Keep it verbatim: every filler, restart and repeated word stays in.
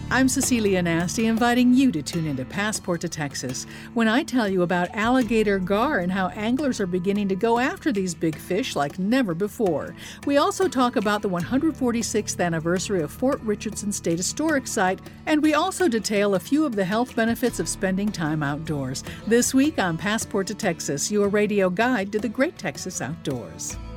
I'm Cecilia Nasty, inviting you to tune into Passport to Texas when I tell you about alligator gar and how anglers are beginning to go after these big fish like never before. We also talk about the one hundred forty-sixth anniversary of Fort Richardson State Historic Site, and we also detail a few of the health benefits of spending time outdoors. This week on Passport to Texas, your radio guide to the great Texas outdoors.